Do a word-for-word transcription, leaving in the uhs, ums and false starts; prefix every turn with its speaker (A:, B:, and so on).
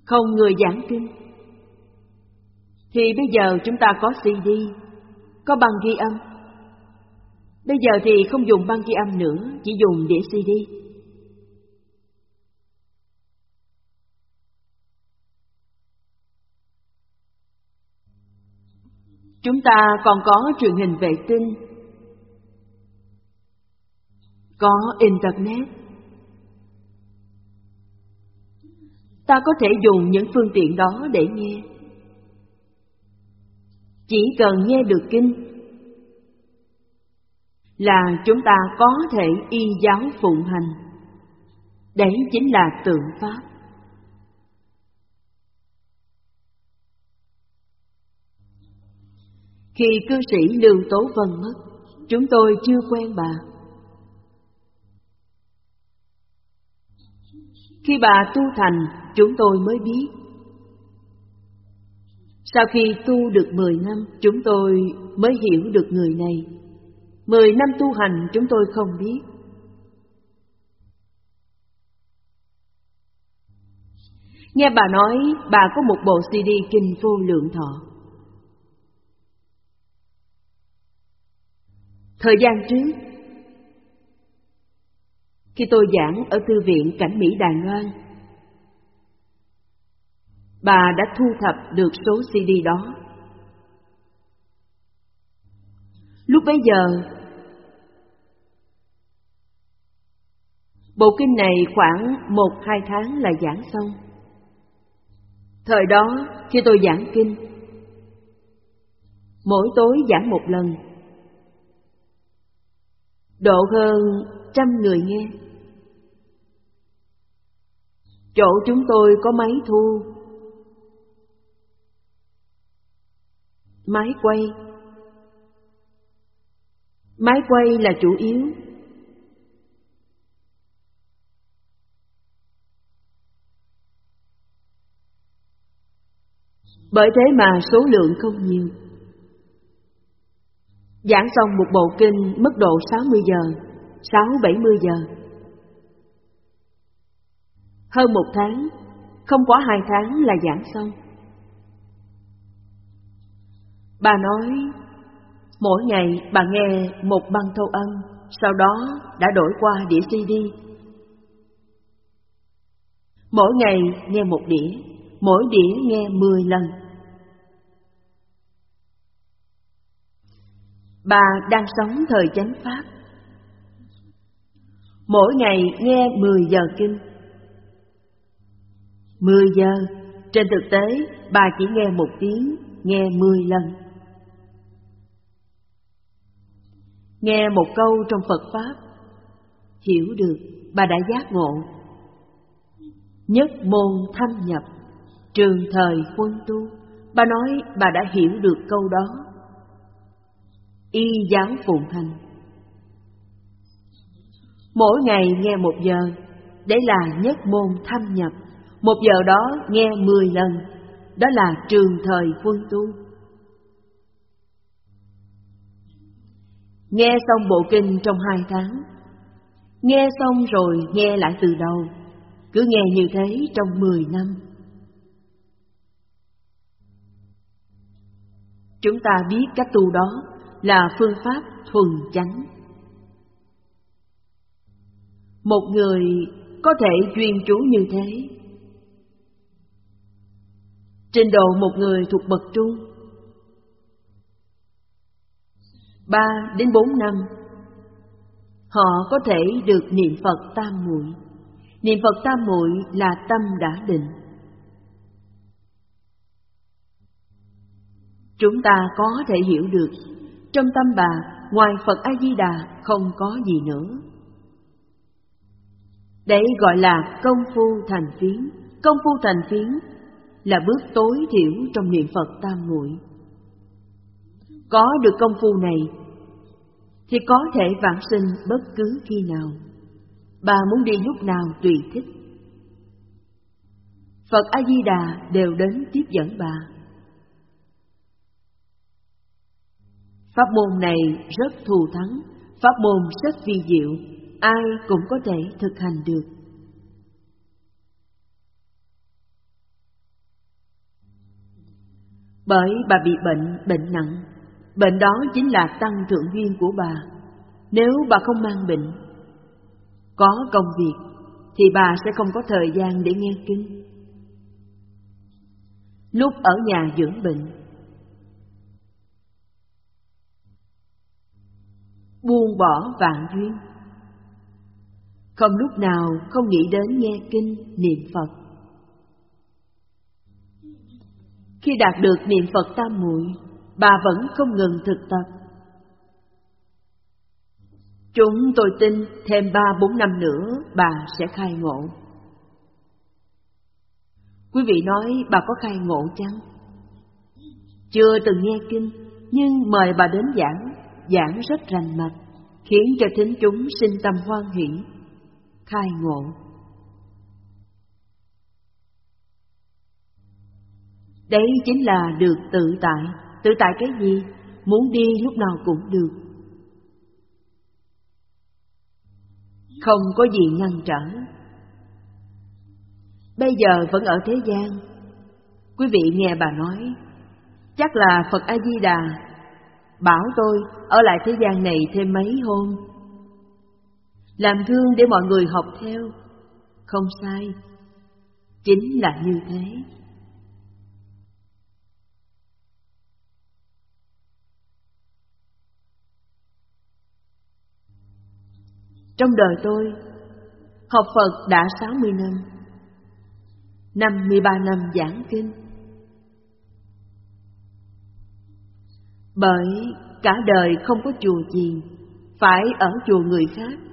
A: không người giảng kinh. Thì bây giờ chúng ta có xê đê, có băng ghi âm. Bây giờ thì không dùng băng ghi âm nữa, chỉ dùng đĩa xê đê. Chúng ta còn có truyền hình vệ tinh, có Internet. Ta có thể dùng những phương tiện đó để nghe. Chỉ cần nghe được kinh là chúng ta có thể y giáo phụng hành. Đấy chính là tượng Pháp. Khi cư sĩ Lưu Tố Vân mất, chúng tôi chưa quen bà. Khi bà tu thành, chúng tôi mới biết. Sau khi tu được mười năm, chúng tôi mới hiểu được người này. Mười năm tu hành chúng tôi không biết. Nghe bà nói bà có một bộ xê đê Kinh Vô Lượng Thọ. Thời gian trước, khi tôi giảng ở Thư viện Cảnh Mỹ Đài Loan, bà đã thu thập được số xê đê đó. Lúc bấy giờ, bộ kinh này khoảng một hai tháng là giảng xong. Thời đó, khi tôi giảng kinh, mỗi tối giảng một lần, độ hơn trăm người nghe. Chỗ chúng tôi có máy thu, máy quay. Máy quay là chủ yếu. Bởi thế mà số lượng không nhiều. Giảng xong một bộ kinh mất độ sáu mươi giờ, sáu bảy mươi giờ. Hơn một tháng, không quá hai tháng là giảng xong. Bà nói, mỗi ngày bà nghe một băng thâu âm, sau đó đã đổi qua đĩa xê đê. Mỗi ngày nghe một đĩa, mỗi đĩa nghe mười lần. Bà đang sống thời chánh pháp. Mỗi ngày nghe mười giờ kinh. Mười giờ, trên thực tế bà chỉ nghe một tiếng, nghe mười lần. Nghe một câu trong Phật Pháp, hiểu được, bà đã giác ngộ. Nhất môn thâm nhập, trường thời quân tu. Bà nói bà đã hiểu được câu đó. Y giáo phụng hành. Mỗi ngày nghe một giờ, đấy là nhất môn thâm nhập. Một giờ đó nghe mười lần, đó là trường thời quân tu. Nghe xong bộ kinh trong hai tháng, nghe xong rồi nghe lại từ đầu, cứ nghe như thế trong mười năm. Chúng ta biết cách tu đó là phương pháp thuần chánh. Một người có thể chuyên chú như thế, trình độ một người thuộc bậc trung, ba đến bốn năm, họ có thể được niệm Phật tam muội. Niệm Phật tam muội là tâm đã định. Chúng ta có thể hiểu được, trong tâm bà, ngoài Phật A-di-đà không có gì nữa. Đấy gọi là công phu thành phiến. Công phu thành phiến là bước tối thiểu trong niệm Phật tam muội. Có được công phu này thì có thể vãng sinh bất cứ khi nào. Bà muốn đi lúc nào tùy thích. Phật A-di-đà đều đến tiếp dẫn bà. Pháp môn này rất thù thắng, pháp môn rất vi diệu, ai cũng có thể thực hành được. Bởi bà bị bệnh, bệnh nặng. Bệnh đó chính là tăng thượng duyên của bà. Nếu bà không mang bệnh, có công việc, thì bà sẽ không có thời gian để nghe kinh. Lúc ở nhà dưỡng bệnh, buông bỏ vạn duyên, không lúc nào không nghĩ đến nghe kinh, niệm Phật. Khi đạt được niệm Phật tam muội, bà vẫn không ngừng thực tập. Chúng tôi tin thêm ba bốn năm nữa bà sẽ khai ngộ. Quý vị nói bà có khai ngộ chăng? Chưa từng nghe kinh, nhưng mời bà đến giảng, giảng rất rành mạch, khiến cho thính chúng sinh tâm hoan hỷ, khai ngộ. Đấy chính là được tự tại. Tự tại cái gì? Muốn đi lúc nào cũng được, không có gì ngăn trở. Bây giờ vẫn ở thế gian. Quý vị nghe bà nói, chắc là Phật A-di-đà bảo tôi ở lại thế gian này thêm mấy hôm, làm gương để mọi người học theo. Không sai, chính là như thế. Trong đời tôi, học Phật đã sáu mươi năm, năm mươi ba năm giảng kinh. Bởi cả đời không có chùa chiền, phải ở chùa người khác,